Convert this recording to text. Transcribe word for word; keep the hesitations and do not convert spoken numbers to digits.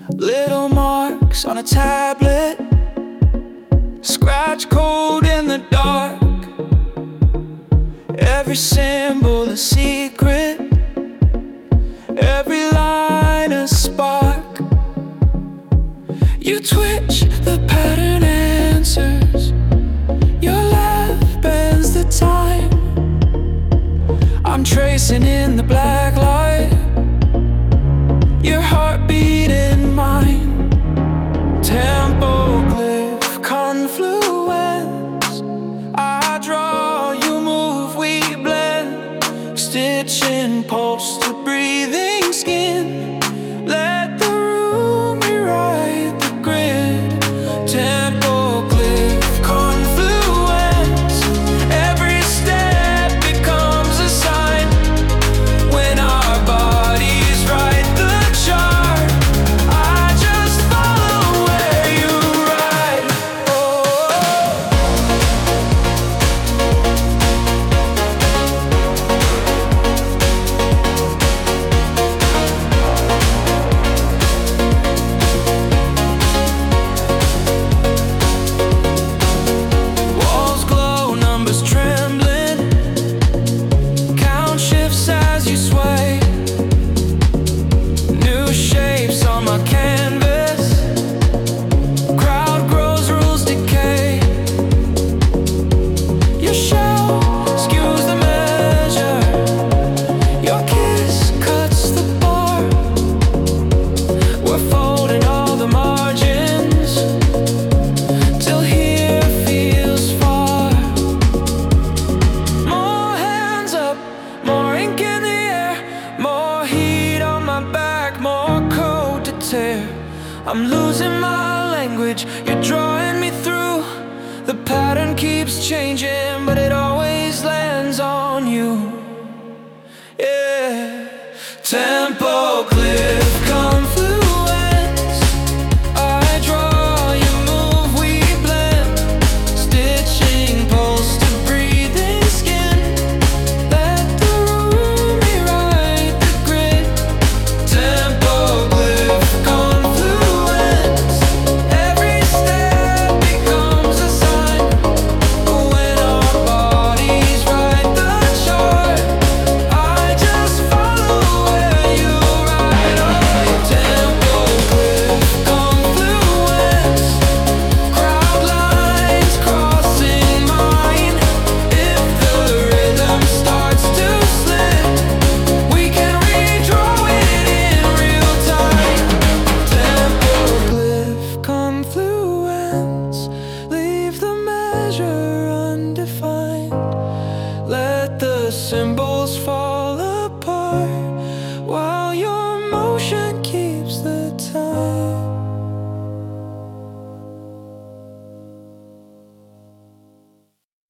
Little marks on a tablet, scratch code in the dark. Every symbol a secret, every line a spark. You twitch, the pattern answers. Your laugh bends the time. I'm tracing in the black light, your heartbeat in mine. Tempo, glyph, confluence. I draw, you move, we blend. Stitching pulse to breathing skin. Let the room rewrite the grid. Tempo, glyph, confluence. Every step becomes a sign. When our bodies write the chart, I just follow where you ride. Walls glow, numbers trembling. Count shifts as you sway. New shapes on my canvas. Crowd grows, rules decay. Your shell skews the measure. Your kiss cuts the bar. We're folding all the margins till here feels far. More hands up, more ink in the air, more heat on my back, more code to tear. I'm losing my language, you're drawing me through. The pattern keeps changing, but it always lands on you.